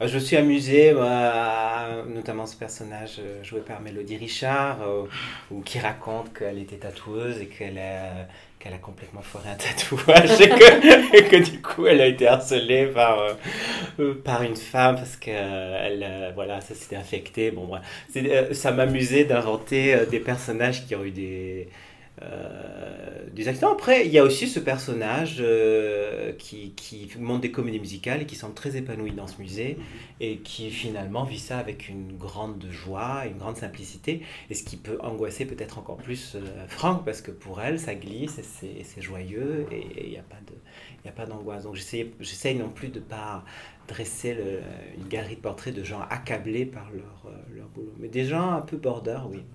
Je me suis amusé, notamment ce personnage joué par Mélodie Richard, ou qui raconte qu'elle était tatoueuse et qu'elle a complètement foiré un tatouage et que du coup elle a été harcelée par une femme parce que voilà, ça s'était infecté. Bon, voilà. Ça m'amusait d'inventer des personnages qui ont eu des accidents. Après, il y a aussi ce personnage qui monte des comédies musicales et qui semble très épanoui dans ce musée Mhm. et qui finalement vit ça avec une grande joie, une grande simplicité. Et ce qui peut angoisser peut-être encore plus Franck parce que pour elle, ça glisse et c'est joyeux et il n'y a pas de, il y a pas d'angoisse. Donc j'essaye non plus de ne pas dresser une galerie de portraits de gens accablés par leur boulot. Mais des gens un peu border, oui.